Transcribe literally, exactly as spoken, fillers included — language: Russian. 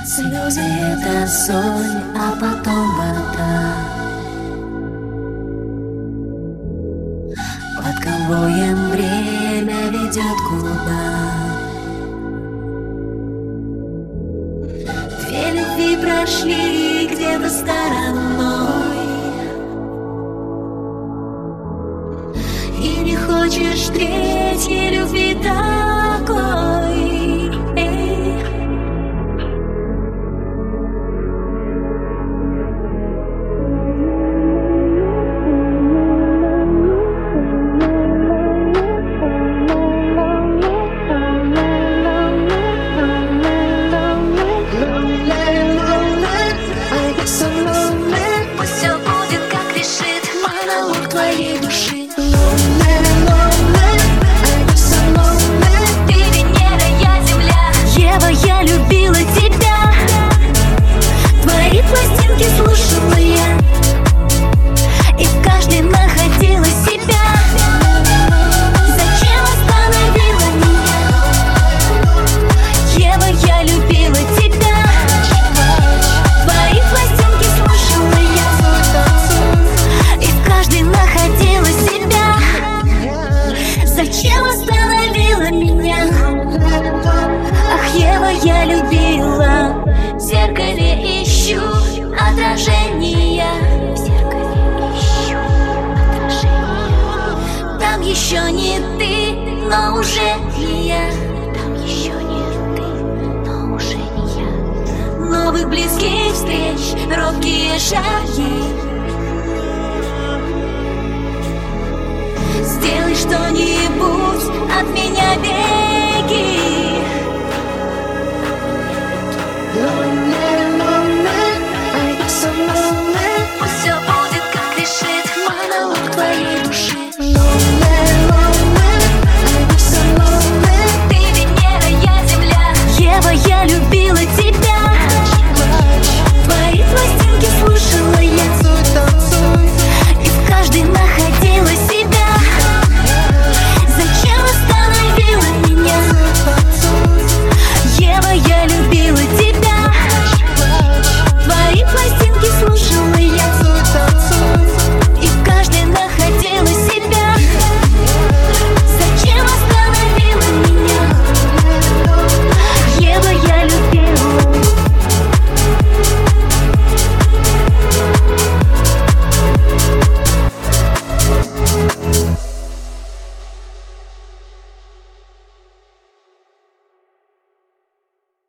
Слезы — это соль, а потом вода. Под конвоем время ведет куда. Две любви прошли где-то стороной, и не хочешь третьей любви такой. Эй. Пусть все будет, как решит монолог твоей души. Ты Венера, я Земля. Ева, я любила тебя. Твои пластинки слушала я, и в каждой находила себя. Зачем остановила меня? Ева, я любила тебя. Твои пластинки слушала я, и в каждой находила себя. Зачем остановила меня? Ах, Ева, я любила. В зеркале ищу отражения. В зеркале ищу отражения. Там еще не ты, но уже не я. Там еще не ты, но уже не я. Новых близких встреч, робкие шаги. Сделай что-нибудь, от меня беги. Пусть все будет, как решит монолог твоей души. Ты Венера, я Земля. Ева, я любила тебя. Твои пластинки слушала